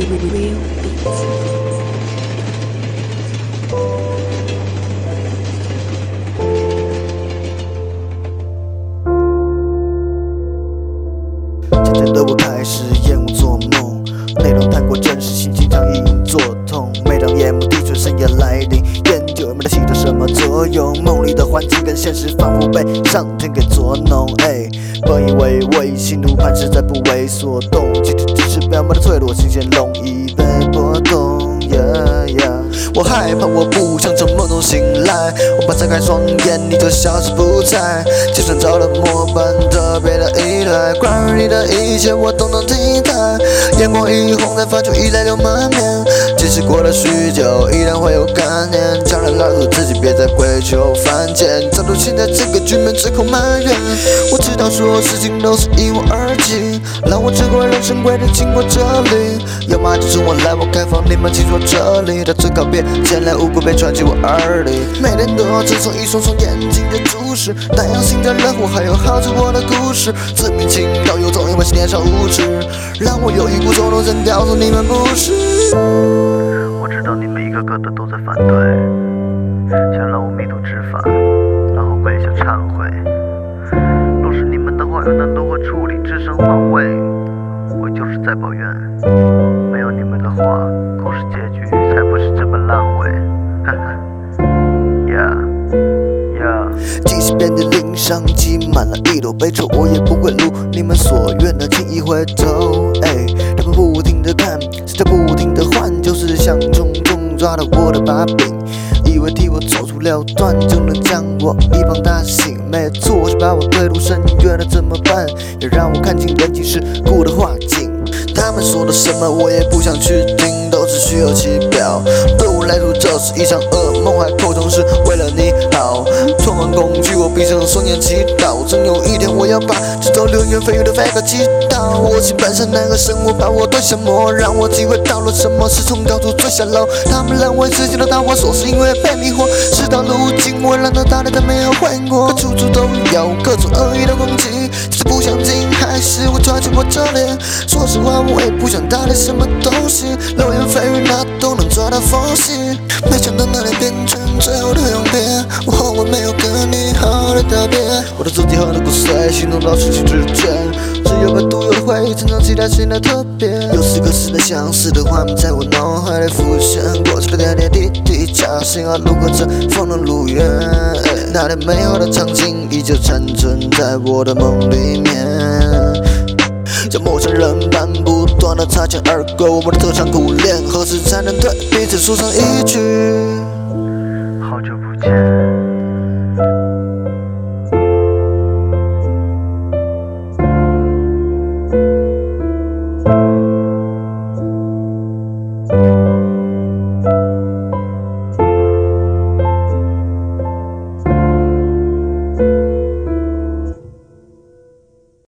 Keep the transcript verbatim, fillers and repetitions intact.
Real Beats。 渐渐的我开始厌恶做梦，内容太过真实，心情像隐隐作痛。每当夜幕低垂，深夜来临，研究有没有起到什么作用？梦里的环境跟现实仿佛被上天给捉弄。哎，本以为我已心如磐石，再不为所动，其实只是表面的脆弱，心弦容易被波动。Yeah, yeah. 我害怕，我不想从梦中醒来，我怕睁开双眼你就消失不在，就像着了魔般特别的依赖。关于你的一切我统统听待，眼光一红才发出一泪流满面，即使过了许久依然会有感念，强烈告诉自己别再跪求犯贱，走出现在这个局面只口埋怨。我知道所有事情都是因我而起，让我只过人生轨迹经过这里，要么就从我来我开放你们进入这里，但最好别前来无故被传进我耳里，每天都要承受一双双眼睛的注视，太阳星的热火还有好着我的故事，自命清高又总因为是年少无知，让我有一股冲动想告诉你们不是。 我知道你们一个个的都在反对，想让我迷途知返，然后跪下忏悔。若是你们的话又能如何处理，置身换位，我就是在抱怨。没有你们的话，故事结局才不是这般烂尾。哈哈 ，Yeah Yeah。 即使遍地鳞伤，积满了一篓悲愁，我也不会如你们所愿的轻易回头。哎，他们不停地看，是在不停地换，就是想重重抓到我的把柄，以为替我走出了断就能将我一棒打醒，没错，是把我推入深渊了，怎么办？要让我看清人情世故的画境。他们说的什么我也不想去听，都是虚有其表，对我来说这是一场噩梦，还口中是为了你好，充满恐惧我闭上双眼祈祷，总有一天我要把这头流言蜚语的 fake 击倒。我心本身那个生活把我推向魔，让我体会到了什么是从高处坠下楼。他们认为自己的大话说是因为被迷惑，事到如今我让他打脸，但没有悔过，处处都有各种恶意的攻击，就是不想听还是会抓紧我这里。说实话我也不想打理什么东西，流言蜚语那都能抓到缝隙，没想到那里变成最后的永别，我后悔没有跟你好好的道别。我的肢体和的骨髓，心中老失去知觉，只有把独有的回忆珍藏起来显得特别。有时刻似的相似的画面在我脑海里浮现，过去的点点滴滴，假心啊路过这风的路远，那天美好的场景依旧残存在我的梦里面，像陌生人般不断的擦肩而过，我们的特长苦练，何时才能对彼此说上一句？